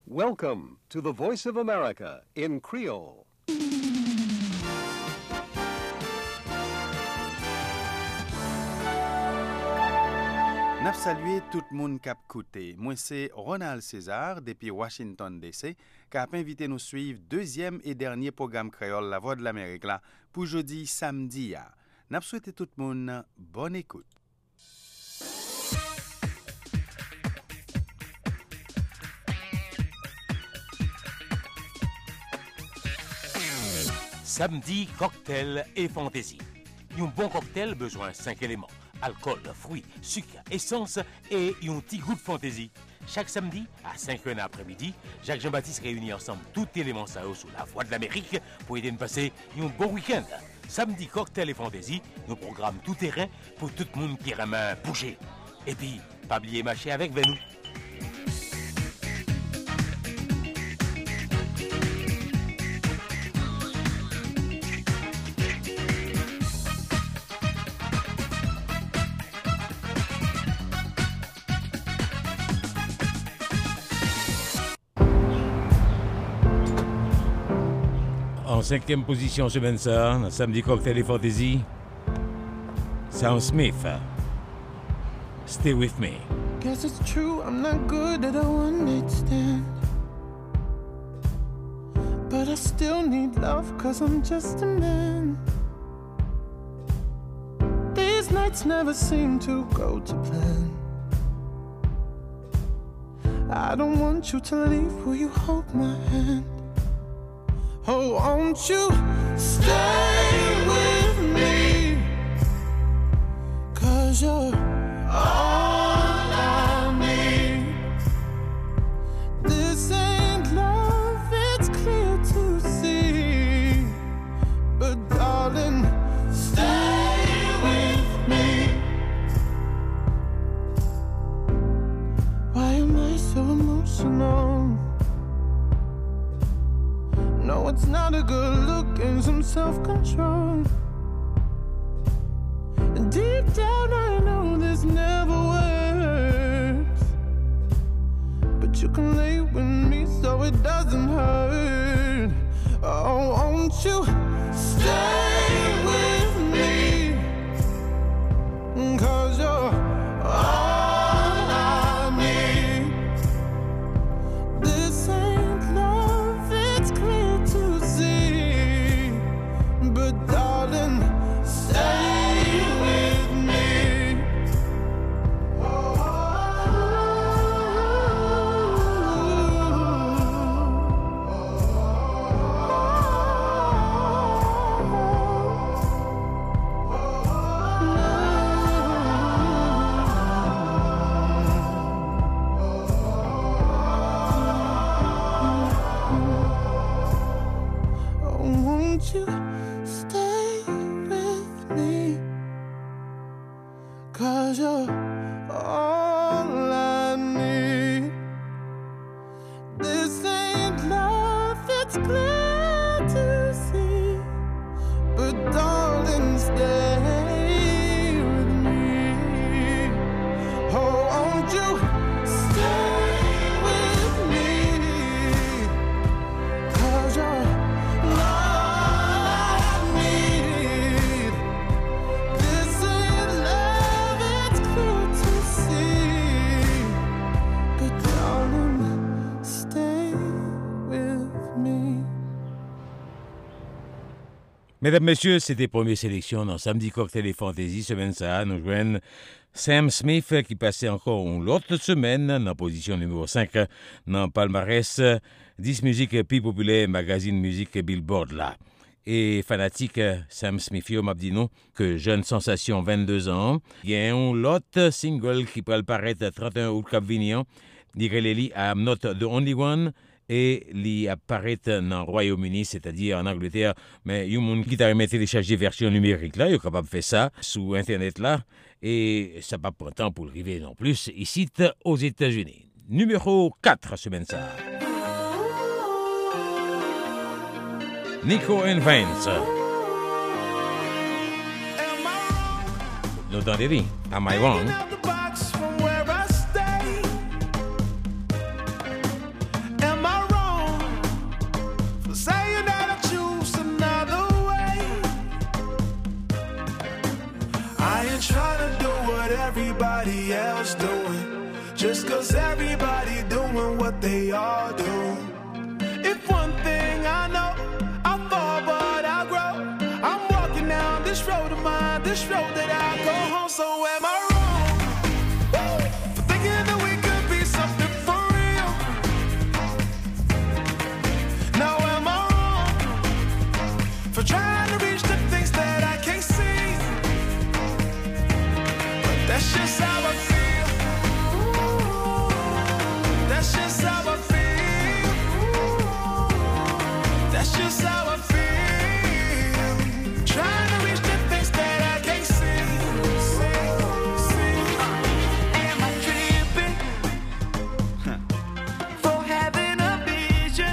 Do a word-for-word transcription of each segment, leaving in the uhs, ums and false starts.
Welcome to the Voice of America in Creole. N'a salué tout le monde qui a écouté. Moi, c'est Ronald César, depuis Washington, D C, qui a invité nous suivre deuxième et dernier programme créole La Voix de l'Amérique là, pour jeudi samedi. N'a souhaité tout le monde bonne écoute. Samedi, cocktail et fantaisie. Un bon cocktail besoin de cinq éléments. Alcool, fruits, sucre, essence et un petit goût de fantaisie. Chaque samedi, à cinq heures après-midi, Jacques Jean-Baptiste réunit ensemble tous les éléments ça sous la Voix de l'Amérique pour aider nous passer un bon week-end. Samedi, cocktail et fantaisie, nous programme tout terrain pour tout le monde qui aime bouger. Et puis, pas oublier marcher avec nous. En cinquième position semaine ça, samedi cocktail et fantaisie, Sam Smith, Stay With Me. Guess it's true, I'm not good at a one-night stand, but I still need love cause I'm just a man. These nights never seem to go to plan. I don't want you to leave, will you hold my hand? Oh, won't you stay with me? Cause you're all I need. This ain't love, it's clear to see. But darling, stay with me. Why am I so emotional? No, it's not a good look and some self-control. And deep down I know this never works, but you can lay with me so it doesn't hurt. Oh, won't you stay with me? Cause you're all I need. This ain't love, it's clear to see. But darling, stay with me. Oh, won't you stay with me? Cause you're all I need. This ain't love, it's clear to see. But darling, stay with me. Oh, won't you stay with me? Cause you're all I need. This ain't love, it's clear to see. But darling, stay with me. Mesdames, Messieurs, c'était première sélection dans Samedi Cocktail et Fantaisie. Semaine ça, nous joignent Sam Smith qui passait encore l'autre semaine dans position numéro cinq dans le palmarès dix musiques plus populaires magazine musique Billboard là. Et fanatique Sam Smith yo m'a dit non que jeune sensation vingt-deux ans, il y a un l'autre single qui peut paraître trente et un août cap vignan, dit I'm not the only one. Et li apparaît dans le Royaume-Uni, c'est-à-dire en Angleterre, mais il y a des gens qui t'a télécharger version numérique là, ils sont capables de faire ça sur internet là, et ça pas prendre temps pour le arriver non plus ici aux États-Unis. Numéro quatre semaine ça. Nico and Vance. Nous entendez? Am I wrong? Am they all do. If one thing I know, I fall but I grow. I'm walking down this road of mine, this road that I go home. So am I wrong for thinking that we could be something for real? Now am I wrong for trying to reach the things that I can't see? But that's just how I feel. That's just how I feel. That's just how I feel. Trying to reach the things that I can't see. See, see. Am I tripping for having a vision?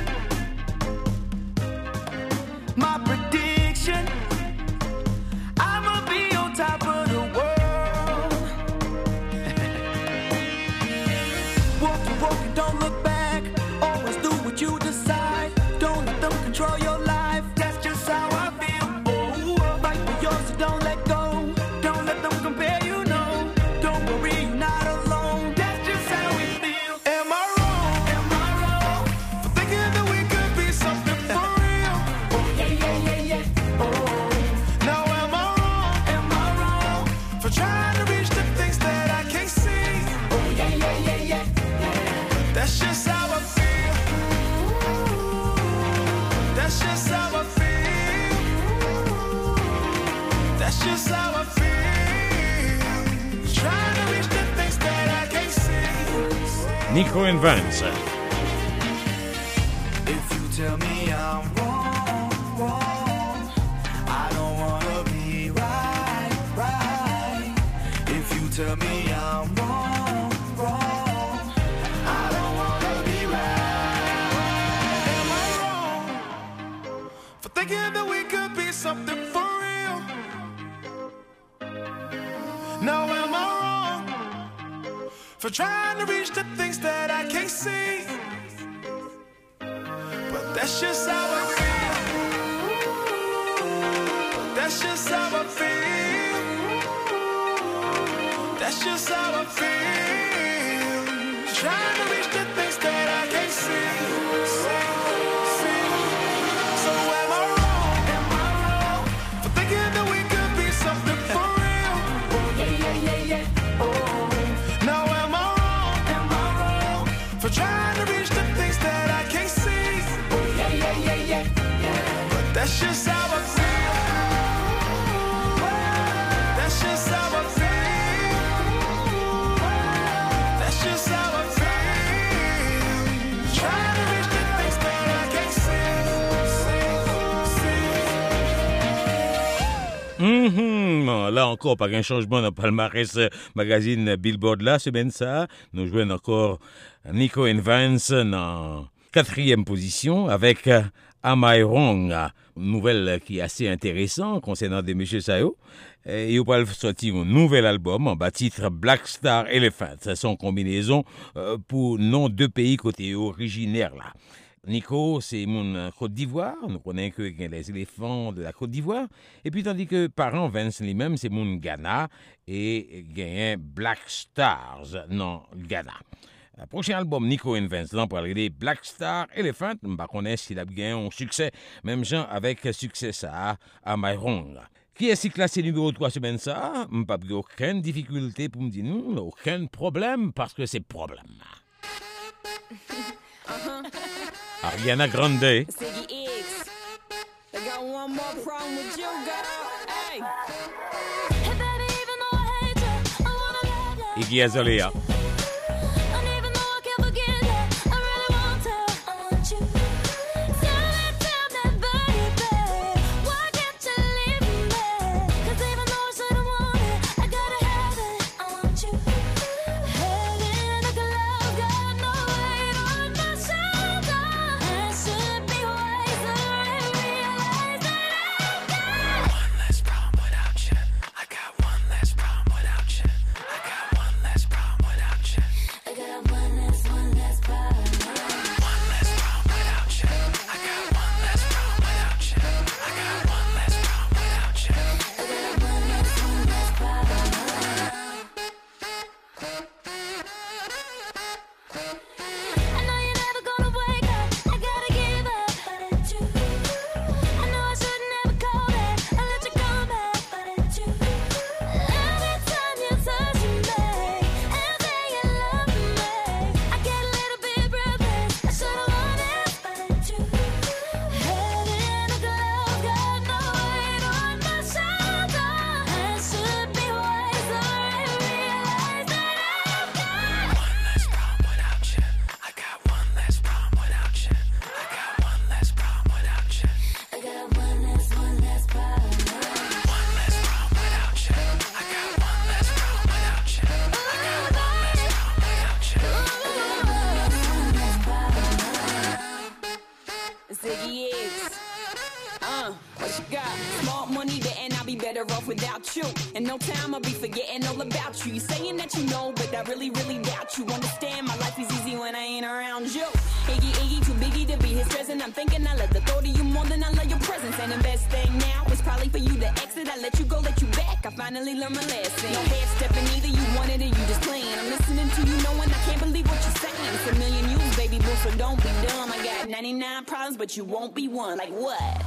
My prediction, I'ma be on top of the world. Walking, walking, don't look back. Always do what you decide. Don't let them control your life. That's just how I feel. Oh, fight for yours, so don't let go. Don't let them compare you, no. Don't worry, you're not alone. That's just how we feel. Am I wrong? Am I wrong for thinking that we could be something for real? Oh yeah, yeah, yeah, yeah. Oh, now am I wrong? Am I wrong for trying to reach the things that I can't see? Oh yeah, yeah, yeah, yeah. That's just how I feel. That's just how I feel. That's just how I feel. Trying to reach the things that I can't see. Nico and Vance. If you tell me I'm wrong, wrong, I don't wanna be right, right. If you tell me I'm wrong, wrong, I don't wanna be right. Am I wrong for thinking that we could be something for real? Now am I wrong for trying to reach the things that I can't see? But that's just how I feel. That's just how I feel. That's just how I feel. Trying to reach the things that I can't see. See, see. So am I wrong? Am I wrong for thinking that we could be something for real? Oh yeah, yeah, yeah, yeah. Oh, now am I wrong? Am I wrong for trying to reach the things that I can't see? Oh yeah, yeah, yeah, yeah, yeah. But that's just how I feel. That's just how I feel. That's just how I feel. Trying to reach the things that I can't see. See, see. Mhm. Là encore, pas un changement dans le palmarès magazine Billboard là, semaine ça. Nous jouons encore Nico and Vance dans quatrième position avec Am I Wrong, nouvelle qui est assez intéressante concernant des Monsieur Sayo. Et il va sortir un nouvel album en bas titre Black Star Elephant. C'est son combinaison euh, pour nom de pays côté originaire là. Nico, c'est mon Côte d'Ivoire. Nous connaissons que les éléphants de la Côte d'Ivoire. Et puis, tandis que parents Vance lui-même, c'est mon Ghana et gagne Black Stars dans Ghana. Le prochain album, Nico and Vance, là, pour regarder Black Star Elephant, je ne connais pas s'il a gagné un succès, même genre avec succès ça, à My Wrong. Qui est si classé numéro trois semaine ça? Je n'ai pas aucune difficulté pour me dire non, aucun problème, parce que c'est problème. Ariana Grande. Ziggy X. I got one more problem with you, girl. Hey. Hey, baby, even though I hate you, I wanna love you. Iggy Azalea. And even though I can't forget you, I really want to. I want you. Tell me, tell me, baby, why can't you leave me? 'Cause even though I shouldn't want it, I gotta have it. I want you. Heading like a love, got no weight on my shoulder. I should be wiser and realize that I've got one less problem without you. I got one less problem without you. I got one less problem without got smart money there and I'll be better off without you. In no time I'll be forgetting all about you. You saying that you know, but I really, really doubt you. Understand my life is easy when I ain't around you. Iggy, Iggy, too biggie to be his present. I'm thinking I love the thought of you more than I love your presence. And the best thing now is probably for you to exit. I let you go, let you back. I finally learned my lesson. No half stepping either, you wanted it, you just playing. I'm listening to you knowing I can't believe what you're saying. It's a million you, baby boo, so don't be dumb. I got ninety-nine problems, but you won't be one. Like what?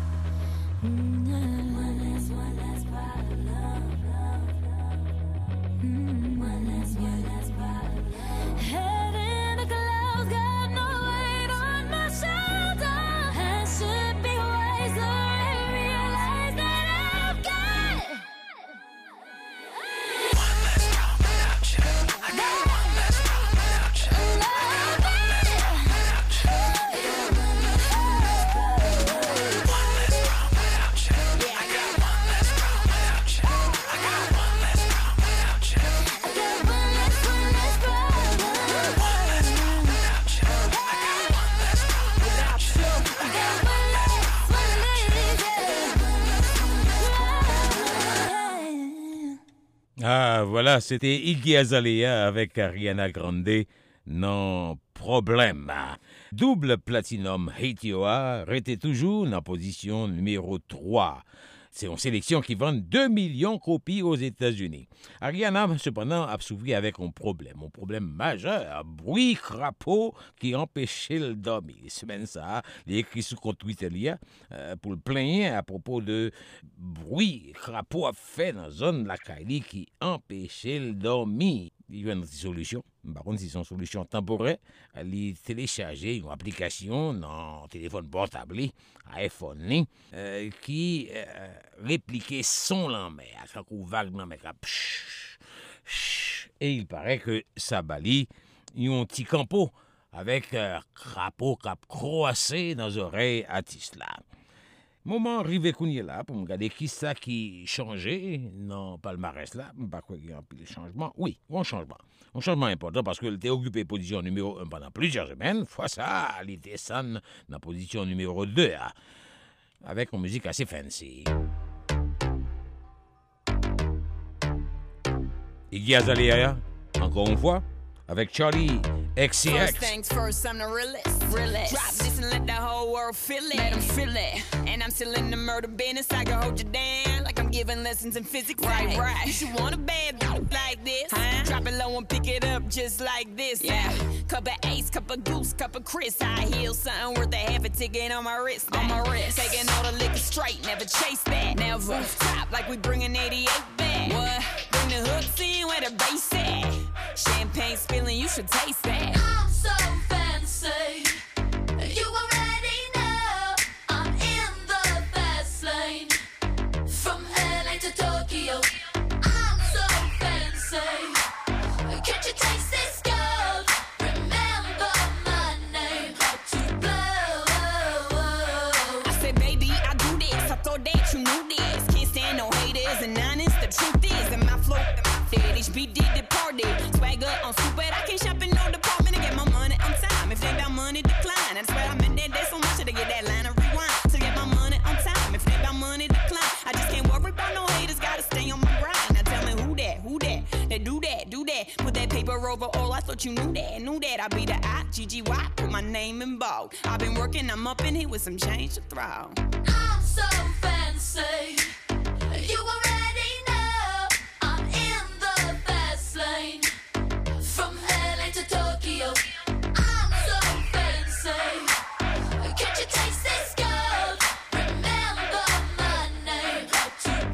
Head in the clouds, got no weight on my shoulder. I should be wiser and realize that I've got one less problem without you. I got one less problem without you. I got one less problem without you. One less problem without you. I got one less problem without you. I got one less problem without you. I got one less, one less problem. One less problem without you. I got one less problem without you. I got one less, one less. Ah, voilà, c'était Iggy Azalea avec Ariana Grande, non problème. Double platinum Hate Yoa était toujours en position numéro trois. C'est une sélection qui vend deux millions de copies aux États-Unis. Ariana, cependant, a souffert avec un problème, un problème majeur, un bruit crapaud qui empêchait le dormir. Semaine ça, il a écrit sur compte Twitter euh, pour le plaindre à propos de bruit crapaud a fait dans la zone de la Kaili qui empêchait le dormir. Il y a une solution. Par contre, si c'est une solution temporaire, il télécharger une application dans le téléphone portable, iPhone, euh, qui euh, répliquait son lambert, quand on vague dans et il paraît que ça balie un petit campo avec un crapaud qui a croissé dans les oreilles artistes là. Moment arrivé qu'on y est là pour me regarder qui ça qui changeait dans le palmarès là, pas quoi il y a un peu de changement. Oui, un changement. Un changement important parce qu'il était occupé position numéro un pendant plusieurs semaines. Fois ça, il était dans la position numéro deux hein, avec une musique assez fancy. Iggy Azalea, encore une fois, avec Charlie X C X. First things first, I'm the realest. realest. Drop this and let the whole world feel it. Let them feel it. And I'm still in the murder business. I can hold you down like I'm giving lessons in physics. Right, right. You should want a bad bitch like this. Huh? Drop it low and pick it up just like this. Yeah. Cup of Ace, cup of Goose, cup of Chris. I heal something worth a half a ticket on my wrist. On my wrist. Taking all the liquor straight, never chase that. Never. Top like we bringing eighty-eight back. What? Bring the hooks in where the bass at. Champagne spilling, you should taste that. I'm so fancy. You already know I'm in the fast lane. From L A to Tokyo. I'm so fancy. Can't you taste this gold? Remember my name. Hard to blow. I said, baby, I do this. I thought that you knew this. Can't stand no haters and honest. The truth is, in my flow, that H B did the party. Swagger on stupid, I can't shop in no department to get my money on time. If they got money, decline. That's why I'm in there, there's so much to get that line of rewind. To get my money on time. If they got money, decline. I just can't worry about no haters, gotta stay on my grind. Now tell me who that, who that? They do that, do that. Put that paper over all, I thought you knew that, knew that. I be the I, G G Y, put my name in bold. I've been working, I'm up in here with some change to throw. I'm so fancy. You already know I'm in the fast lane. From L A to Tokyo. I'm so fancy. Can't you taste this gold? Remember my name. Hard to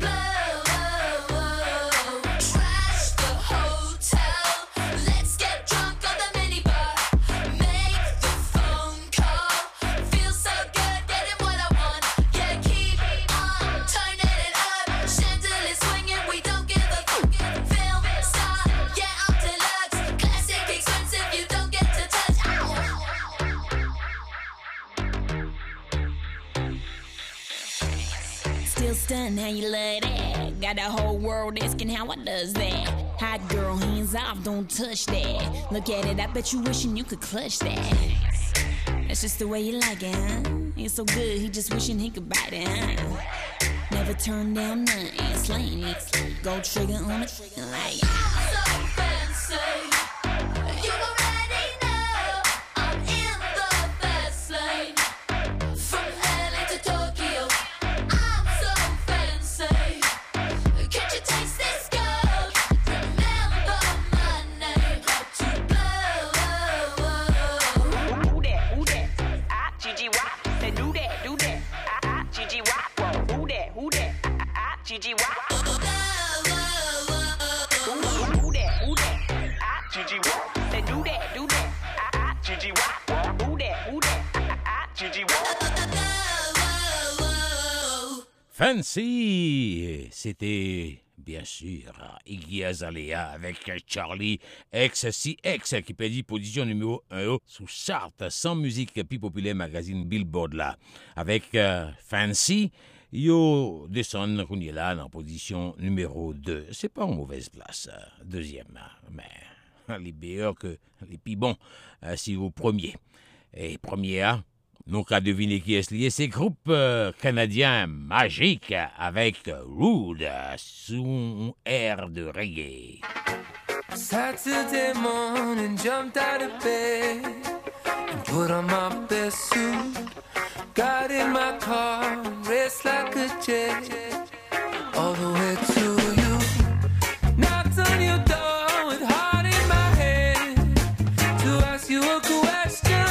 blow. Trash the hotel. Let's get drunk on the minibar. Make the phone call. Feel so good getting what I want. Yeah, keep on turning it up. Chandelier swinging, we don't give a fuck. Film star, yeah, I'm deluxe. Classic expensive, you don't get to touch. Still stunned how you love that. Got the whole world asking how I does that. Hot girl, hands off, don't touch that. Look at it, I bet you wishing you could clutch that. That's just the way you like it, huh? It's so good, he just wishing he could bite it, huh? Never turn down nothing, slaying it. Gold trigger on it, like I'm so fancy. You already know I'm in the fast lane. From L A to Tokyo, I'm so fancy. Can't you taste this gold? Remember my name, to blow. Who that? Who that? Ah, Gigi Wop. Say do that, do that. Ah, ah, Gigi Wop. Who that? Who that? Ah, ah, Gigi Wop. Who that? Who that? Ah, Gigi Wop. Say do that, do that. Ah, ah, Gigi Wop. Who that? Who that? Ah, ah, Gigi Wop. Fancy, c'était bien sûr Iggy Azalea avec Charlie X C X qui perdit position numéro un sous charte sans musique plus populaire magazine Billboard là. Avec euh, Fancy, yo descend qu'on est là en position numéro deux. C'est pas une mauvaise place, deuxième, mais les meilleurs que les plus bons si au premier. Et premier, nous qu'à deviner qui est lié, c'est groupe euh, canadien magique avec Rude sous un air de reggae. Saturday morning, jumped out of bed and put on my best suit. Got in my car, raced like a jet all the way to you. Knocked on your door with heart in my hand to ask you a question.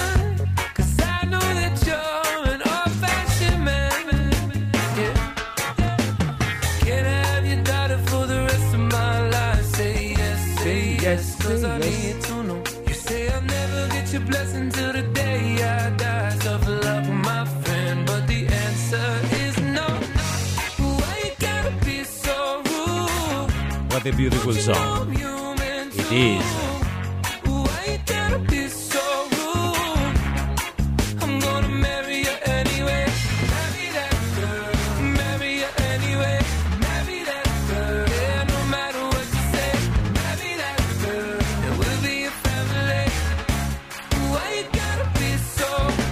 Cause I need to know. You say I'll never get your blessing till the day I die. Tough love, my friend, but the answer is no. Why you gotta be so rude? What a beautiful song. It is. Why you gotta be so rude? I'm gonna marry you anyway. Marry that girl. Marry you anyway. Marry that girl. Yeah, no matter what you say. Marry that girl. And we'll be a family. Why you gotta be so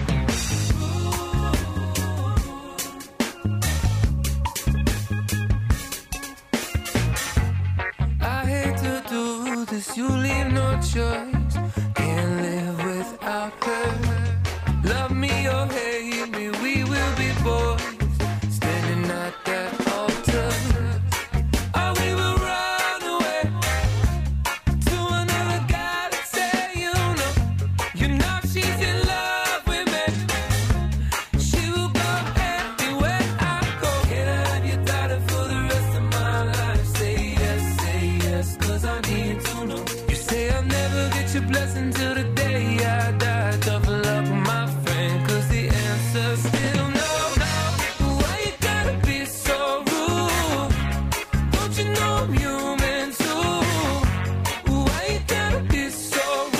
rude? I hate to do this, you leave no choice. Can't live without her. Love me or hate me, we will be boys. Standing at that altar. Or we will run away to another guy that say you know. You know she's in love with me. She will go everywhere I go. Can I have your daughter for the rest of my life? Say yes, say yes, cause I need to know. You say I'll never get your blessing till the day I die. Tough love, my friend, cause the answer's still no. Why you gotta be so rude? Don't you know I'm human too? Why you gotta be so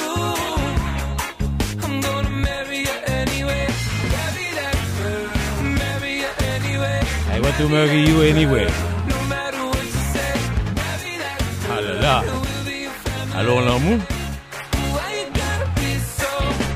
rude? I'm gonna marry you anyway. Marry that girl. Marry you anyway. I want to marry you anyway. No matter what you say. Marry that girl. Ah là là. We'll be a family. Alors l'amour? Why you gotta be so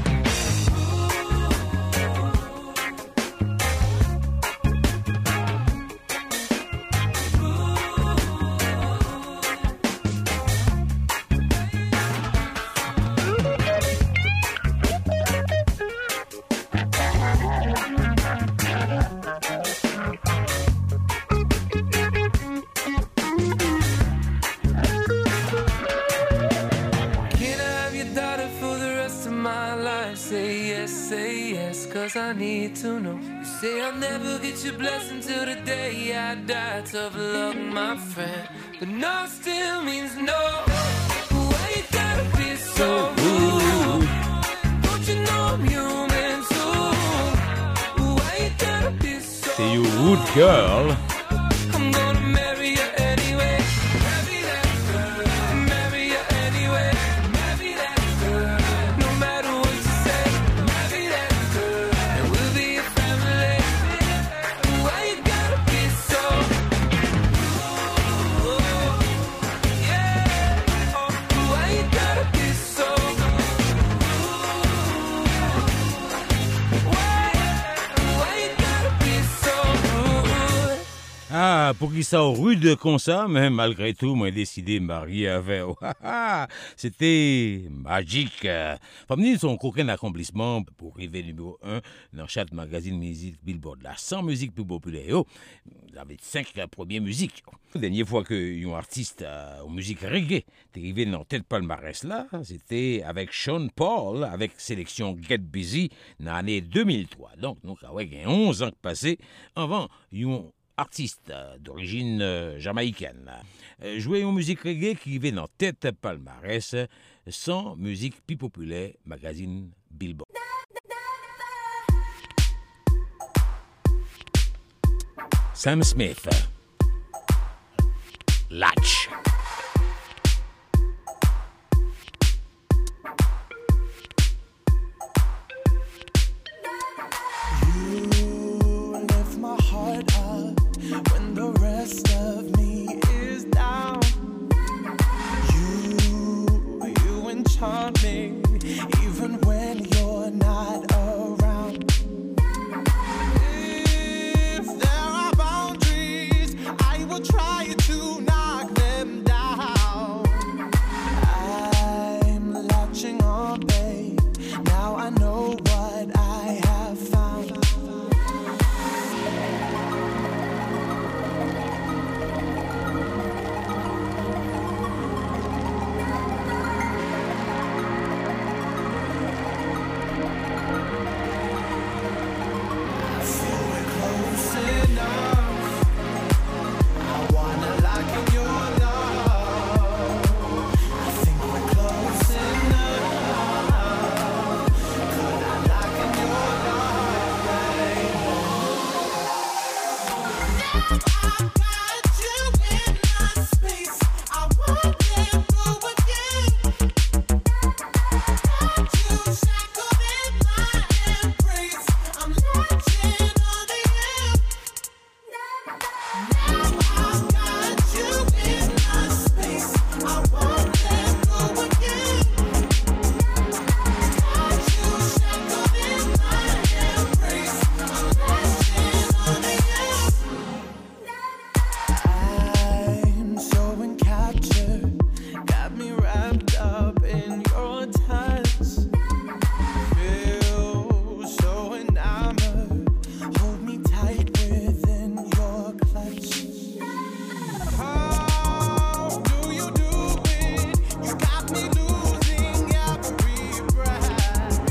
Can I have your daughter for the rest of my life? Say yes, say yes, cause I need to know. You say I'll never get your blessing till the day I die. Tough luck, my friend, but no still means no. Why you gotta be so rude? Don't you know I'm human too? Why you gotta be so C'est You Rude Girl. I'm gonna marry you anyway. Marry that girl. Marry you anyway. Marry that girl. No matter what you say. Marry that girl. And we'll be a family. Why you gotta be so yeah. Oh, why you gotta be so Ah, pour qui ça rude comme ça, mais malgré tout, moi décidé de marier avec. C'était magique. Famille, son aucun accomplissement pour arriver numéro un dans chaque magazine musique Billboard. La cent musiques plus populaires. Vous avez cinq premières musiques. La dernière fois que un artiste euh, aux musiques reggae est arrivé dans tête palmarès là, c'était avec Sean Paul, avec sélection Get Busy, dans l'année deux mille trois. Donc, donc avec onze ans passés avant un artiste euh, d'origine euh, jamaïcaine. Euh, jouer une musique reggae qui vient dans tête palmarès sans musique plus populaire, magazine Billboard. Sam Smith, Latch. You lift my heart up when the rest of me is down. You, you enchant me even when you're not around. If there are boundaries, I will try to knock them down. I'm latching on, babe. Now I know what I have found. I feel we're close enough. I wanna lock in your love. I think we're close enough. Could I lock in your love, baby? I got you in my space. I won't let go again. Got you shackled in my embrace. I'm latching on to you. Now I got you in my space. I won't let go again. Got you shackled in my embrace. I'm latching on to you. I'm so encaptured, got me wrapped up in your touch. Feel so enamored, hold me tight within your clutch. How do you do it? You got me losing every breath.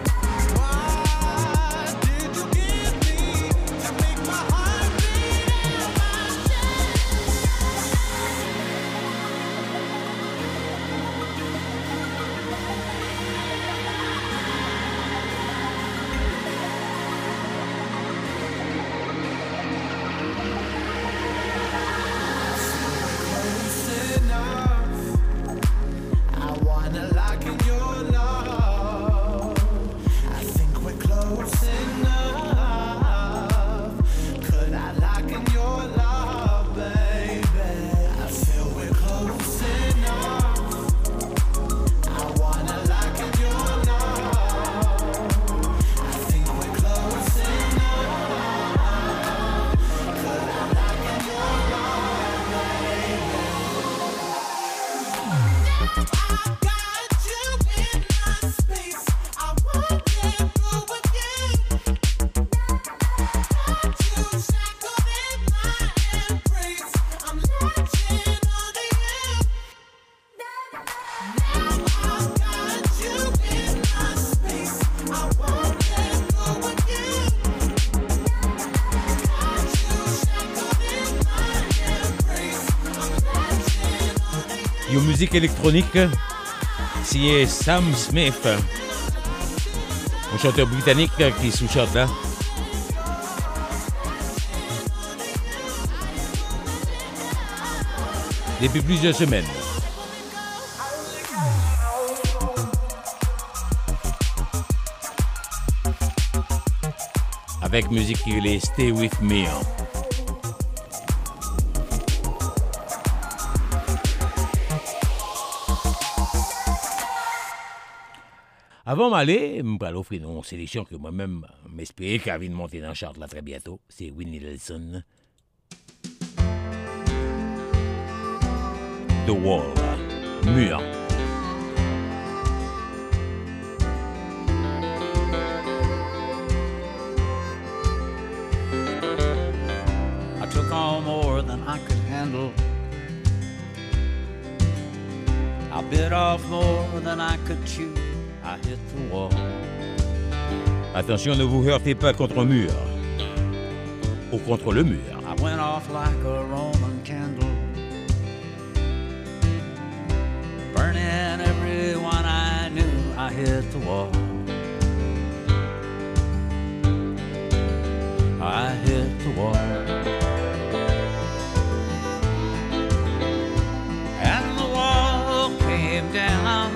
What did you give me to make my heart beat in my chest? Close enough. I wanna lock in your love. I think we're close enough. Could I lock in your love, baby? I feel we're close enough. I wanna lock in your love. I think we're close enough. Could I lock in your love, baby? I got you in my space. I won't let go again. Got you shackled in my embrace. I'm latching on to you. Now I got you in my space. I won't let go again. Got you shackled in my embrace. I'm latching on to you. Une musique électronique signé Sam Smith, un chanteur britannique qui sous-chante là. Depuis plusieurs semaines. Avec musique qui est Stay With Me. Avant m'aller, je vais offrir une sélection que moi-même m'espérais qu'elle vienne monter dans le chart là très bientôt. C'est Winnie Nelson. the wall. Mur. I took on more than I could handle. I bit off more than I could chew. I hit the wall. Attention, ne vous heurtez pas contre un mur. Ou contre le mur. I went off like a Roman candle, burning everyone I knew. I hit the wall. I hit the wall. And the wall came down,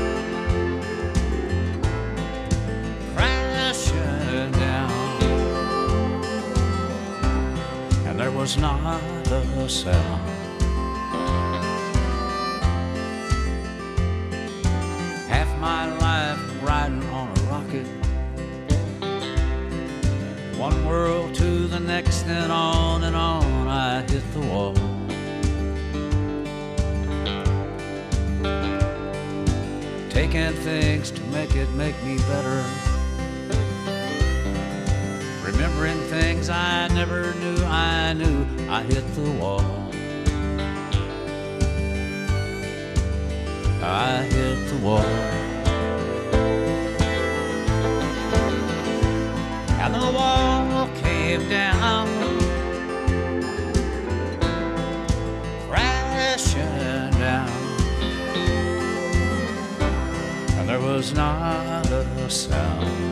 crashing down, and there was not a sound. Half my life riding on a rocket, one world to the next, and on and on. I hit the wall. Taking things to make it make me better, remembering things I never knew I knew. I hit the wall. I hit the wall. And the wall came down, crashing down, and there was not a sound.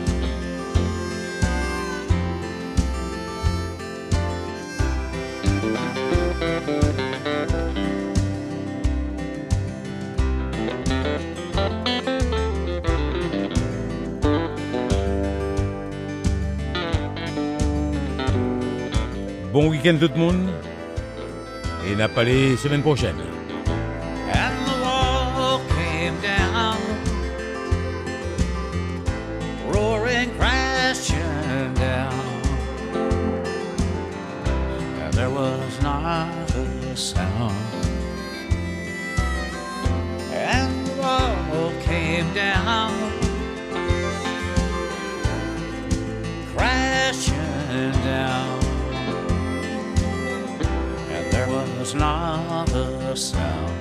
Bon week-end tout le monde. Et n'a pas les semaine prochaine. And the wall came down, roaring, crashing down, and there was not a sound. And the wall came down, crashing down, and there was not a sound.